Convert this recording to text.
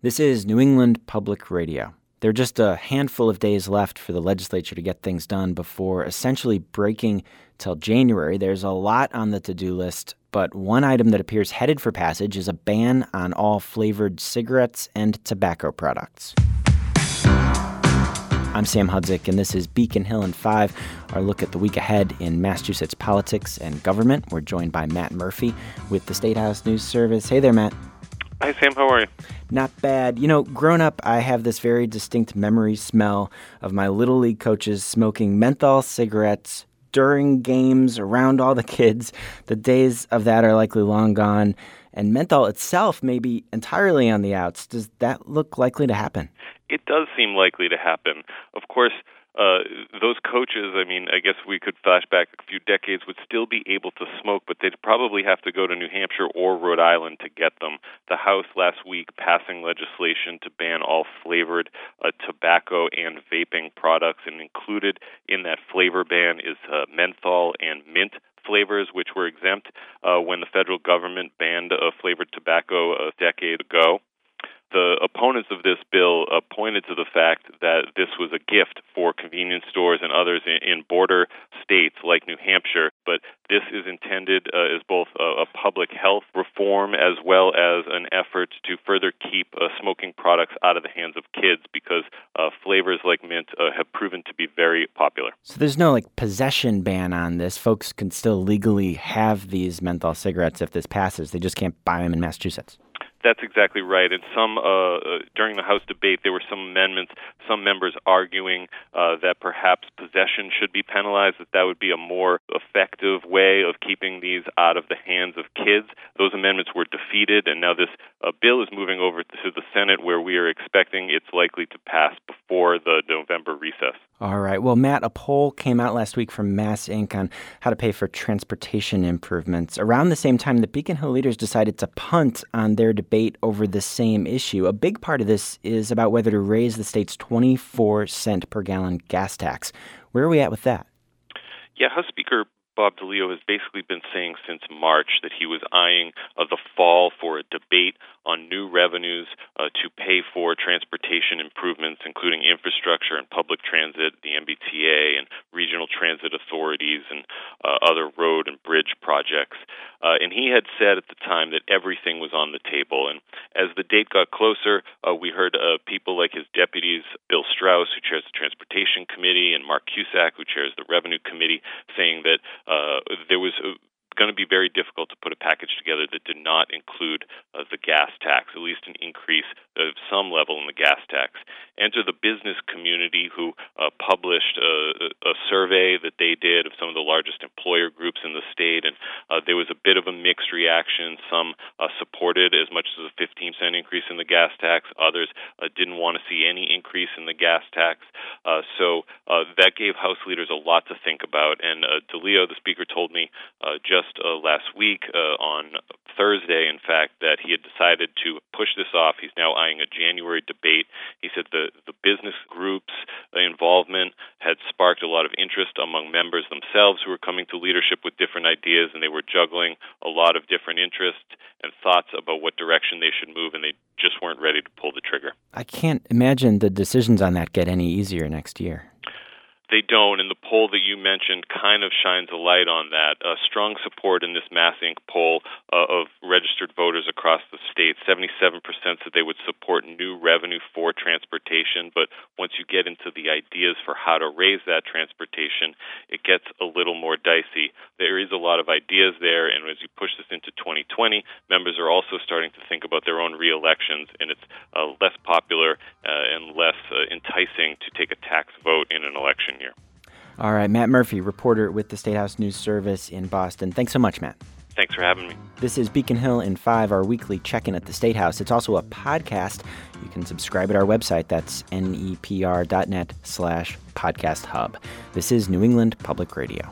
This is New England Public Radio. There are just a handful of days left for the legislature to get things done before essentially breaking till January. There's a lot on the to-do list, but one item that appears headed for passage is a ban on all flavored cigarettes and tobacco products. I'm Sam Hudzik, and this is Beacon Hill in 5, our look at the week ahead in Massachusetts politics and government. We're joined by Matt Murphy with the State House News Service. Hey there, Matt. Hi, Sam. How are you? Not bad. You know, growing up, I have this very distinct memory smell of my Little League coaches smoking menthol cigarettes during games, around all the kids. The days of that are likely long gone, and menthol itself may be entirely on the outs. Does that look likely to happen? It does seem likely to happen. Of course, those coaches, I guess we could flash back a few decades, would still be able to smoke, but they'd probably have to go to New Hampshire or Rhode Island to get them. The House last week passing legislation to ban all flavored tobacco and vaping products, and included in that flavor ban is menthol and mint flavors, which were exempt when the federal government banned flavored tobacco a decade ago. The opponents of this bill pointed to the fact that this was a gift for convenience stores and others in border states like New Hampshire, but this is intended as both a public health reform as well as an effort to further keep smoking products out of the hands of kids, because flavors like mint have proven to be very popular. So there's no possession ban on this. Folks can still legally have these menthol cigarettes if this passes. They just can't buy them in Massachusetts. That's exactly right. And during the House debate, there were some amendments, some members arguing that perhaps possession should be penalized, that would be a more effective way of keeping these out of the hands of kids. Those amendments were defeated, and now this bill is moving over to the Senate, where we are expecting it's likely to pass before the November recess. All right. Well, Matt, a poll came out last week from Mass Inc. on how to pay for transportation improvements. Around the same time, the Beacon Hill leaders decided to punt on their debate over the same issue. A big part of this is about whether to raise the state's 24-cent per gallon gas tax. Where are we at with that? Yeah, House Speaker Bob DeLeo has basically been saying since March that he was eyeing the fall for a debate on new revenues to pay for transportation improvements, including infrastructure and public transit, the MBTA, and regional transit authorities, and other road and bridge projects. And he had said at the time that everything was on the table. And as the date got closer, we heard people like his deputies, Bill Strauss, who chairs the Transportation Committee, and Mark Cusack, who chairs the Revenue Committee, saying that there was going to be very difficult to put a package together that did not include the gas tax, at least an increase of some level in the gas tax. Enter the business community, who published a survey that they did of some of the largest employer groups in the state, and there was a bit of a mixed reaction. Some supported as much as a 15-cent increase in the gas tax. Others didn't want to see any increase in the gas tax. So that gave House leaders a lot to think about. And DeLeo, the Speaker, told me just last week, on Thursday, in fact, that he had decided to push this off. He's now eyeing a January debate. He said the business groups' involvement had sparked a lot of interest among members themselves who were coming to leadership with different ideas, and they were juggling a lot of different interests and thoughts about what direction they should move, and they just weren't ready to pull the trigger. I can't imagine the decisions on that get any easier next year. They don't, and the poll that you mentioned kind of shines a light on that. Strong support in this Mass Inc. poll of registered voters across the state. 77% said they would support new revenue for transportation, but once you get into the ideas for how to raise that transportation, it gets a little more dicey. There is a lot of ideas there, and as you push this into 2020, members are also starting to think about their own re-elections, and it's less popular and less enticing to take a tax vote in an election year. All right, Matt Murphy, reporter with the State House News Service in Boston. Thanks so much, Matt. Thanks for having me. This is Beacon Hill in 5, our weekly check-in at the State House. It's also a podcast. You can subscribe at our website. That's nepr.net/podcast hub. This is New England Public Radio.